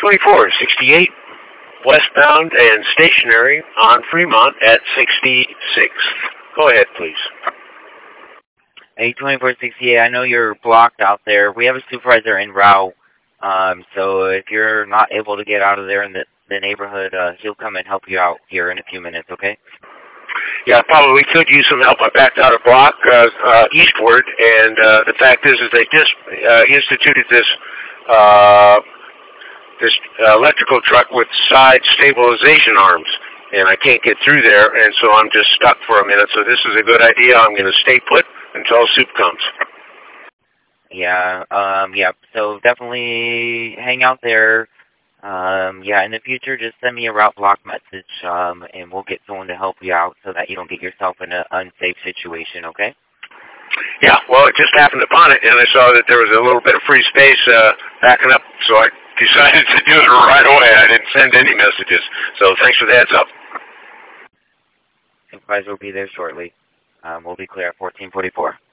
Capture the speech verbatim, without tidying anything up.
twenty-four, sixty-eight, westbound and stationary on Fremont at sixty-sixth. Go ahead, please. eight twenty-four sixty-eight, I know you're blocked out there. We have a supervisor en route, um, so if you're not able to get out of there in the, the neighborhood, uh, he'll come and help you out here in a few minutes, okay? Yeah, I probably could use some help. I backed out a block uh, uh, eastward, and uh, the fact is, is they just uh, instituted this uh, this uh, electrical truck with side stabilization arms, and I can't get through there, and so I'm just stuck for a minute. So this is a good idea. I'm going to stay put until soup comes. Yeah, um, yeah. So definitely hang out there. Um, yeah, in the future, just send me a route block message, um, and we'll get someone to help you out so that you don't get yourself in an unsafe situation, okay? Yeah, well, it just happened upon it, and I saw that there was a little bit of free space uh, backing up, so I decided to do it right away. I didn't send any messages, so thanks for the heads up. Supervisor will be there shortly. Um, we'll be clear at fourteen forty-four.